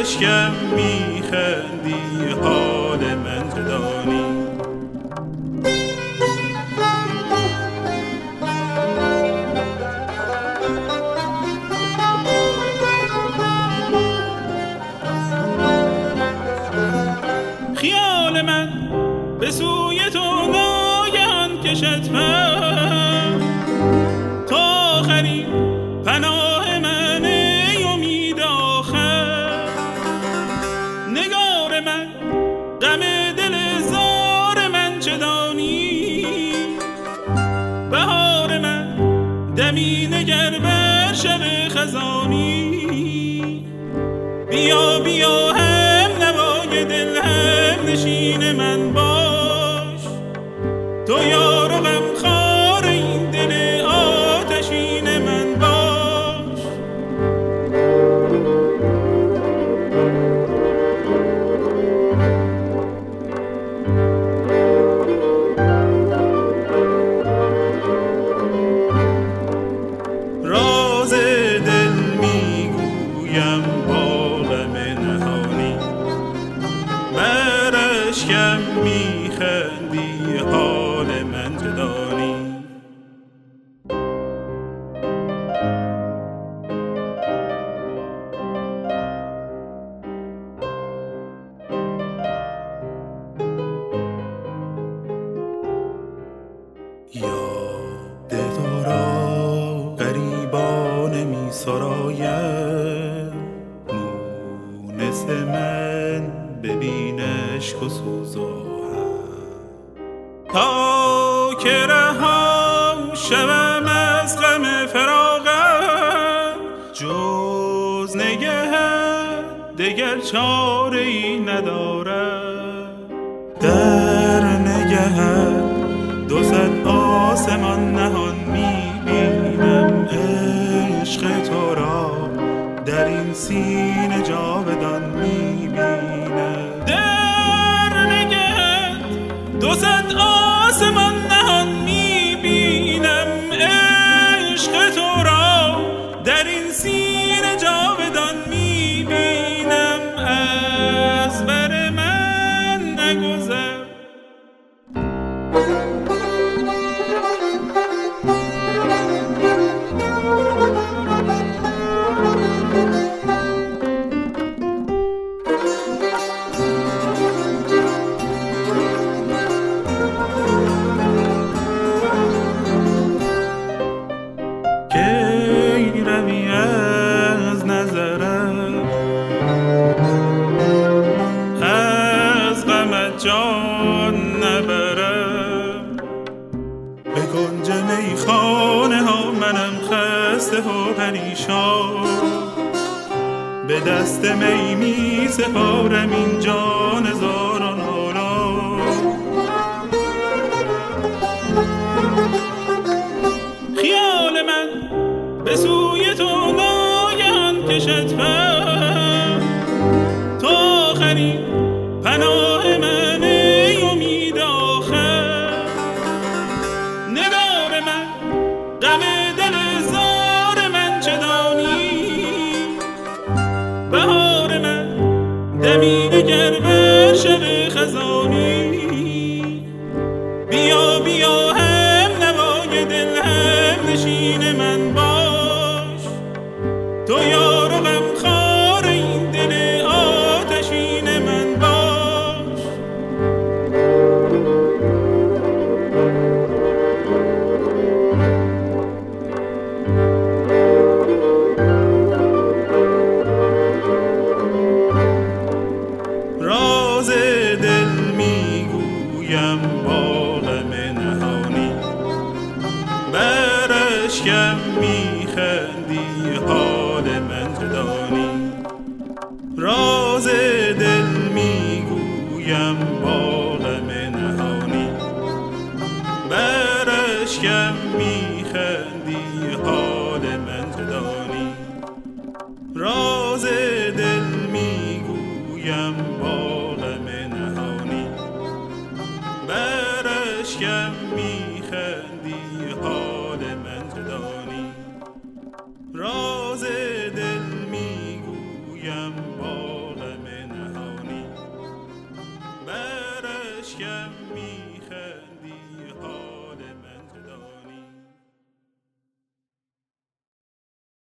اشکم میخندی حال من چه دانی. خیال من به سوی تو ناگهان کشد من، تا آخرین پناه من ای امید آخر. نگار من غم دل زار من چه دانی، بهار من دمی نگر بر شب خزانی. بیا بیا هم نوای دل هم نشین من باش، تو یار و غمخوار این دل آتشین من باش. راز دل میگویم با غم نهانی، بر اشکم میخندی حال من چه دانی. یاد تو را غریبانه می سرایم، مونس من ببین عشق و سوز و هم، تا که رها شوم از غم فراقم. جز نگهت دگر چاره ای ندارم، در نگهت 200 آسمان نهان میبینم. عشق تو را در این سینه جاودان میبینم، در نگهت 200 آسمان نهان میبینم. عشق تو را در این سینه جاودان میبینم. از بر من نگذر. کی روی از نظرم، از غمت جان نبرم. به کنج میخانه ها منم خسته و پریشان، به دست می می سپارم این جان زاران حالا. خیال من به سوی تو ناگهان کشد من، تا آخرین پناه من ای امید آخر. نگار من غم دل زار من چه دانی، بهار من دمی نگر بر شب خزانی. بیا بیا هم نوای دل هم نشین من باش، تو یار و غمخوار این دل آتشین من باش. راز دل میگویم با غم نهانی، بر اشکم میخندی حال من چه دانی. راز دل میگویم با غم نهانی، بر اشکم میخندی حال من چه دانی. راز دل میگویم با غم نهانی، بر اشکم میخندی حال من چه دانی. راز دل میگویم با اشکم میخه